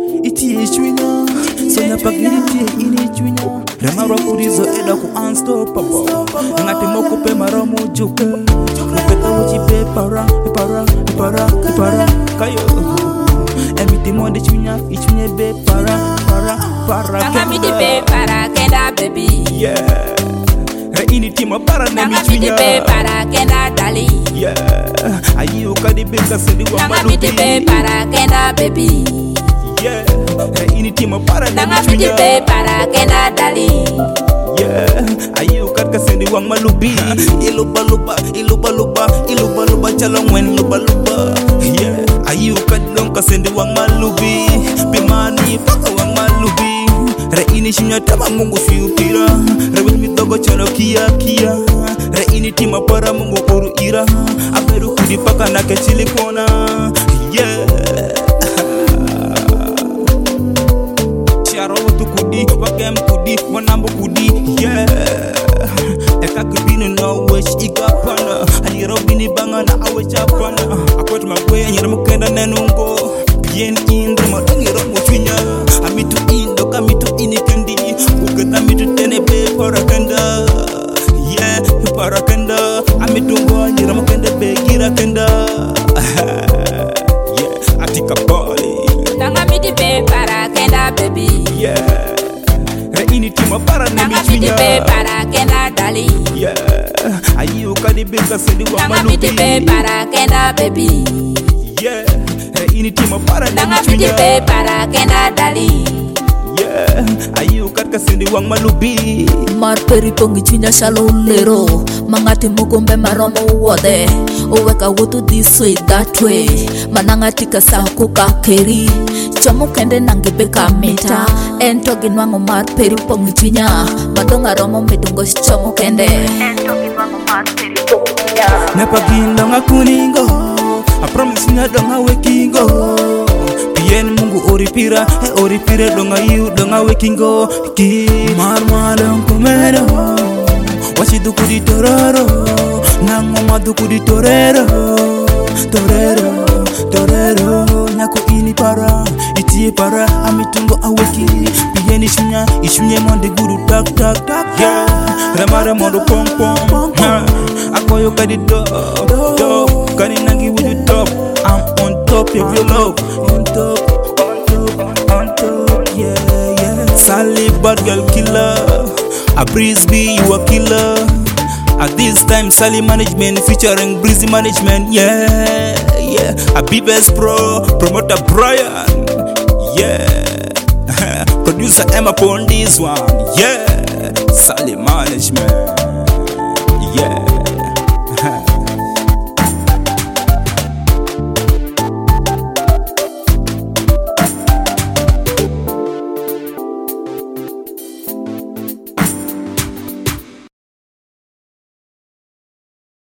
iti chunya sonya pagiriti ini chunya remaro kurizo eda ku unstoppable ngati moko pe maromo juke uketa ujibe para kayo emiti monde chunya ichunye be para Nangami di be para kenda baby. Yeah. Ini tima para na mi chunya. Nangami di be para kenda dali. Yeah. Ayi ukadi be kasedi wa malubi. Nangami di be para kenda baby. Yeah. Ini tima para na mi chunya. Nangami di be para kenda dali. Yeah. Ayi ukadi kasedi wa malubi. Iluba chalongwen luba. Yeah. Ayi ukadi long kasedi wa malubi. Bimani paka wa malubi. Re ini shinya tama mungu fiupira. Re mi dogo chalo kia. Re ini tima para mungu uru ira. Aberu kudi paka na kechili kona. Yeah. Charo tu kudi, wakem kudi, wanambo kudi. Yeah. Eka kudini na wish ikapana. Aliro bini banga na awe chapana. Akwet magwe nyere mukenda nenungo. Bien in rema ngiro muchinya. Amitu indo kamitu ini kendi. Uketa mitu tene be parakanda. Yeah, parakanda. Amitu ngo nyere mukenda be gira kenda. Yeah, atika bali. Nangami di be para kenda baby. Yeah. Re ini tima para na Nangami di be para kenda dali. Yeah. Ayi ukadi be kasedi wa malubi. Nangami di be para kenda baby. Yeah. Ini tima para na Nangami di be para kenda dali. Yeah. Ayi ukadi kasedi wa malubi. Mar peri pongi chunya shalolero. Mangati mugombe maromo wode. Uweka wutu this way that way. Manangati kasako kakeri. Chomo kende nangibe kamita. Entogi nwango mar peri pongi chunya. Madonga romo medungo chomo kende. Entogi nwango mar peri pongi chunya. Napaginda ngakuningo. I promise you donga wekingo. Bien mungu oripira donga you donga wekingo. Ki marmalon komero. Washidu kudi torero. Nango madu kudi torero. Nyako ini para iti para amitungo aweki. Bien ishunya monde guru tak. Yeah. Remara mondo pong. Akoyo kadi do. Kani nangi with the top. I'm on top of your love. On top, yeah. Sally bad girl killer. A breeze be you a killer. At this time Sally management featuring breezy management. Yeah. A B-Best Pro promoter Brian. Yeah. Producer Emma upon this one. Yeah. Sally management.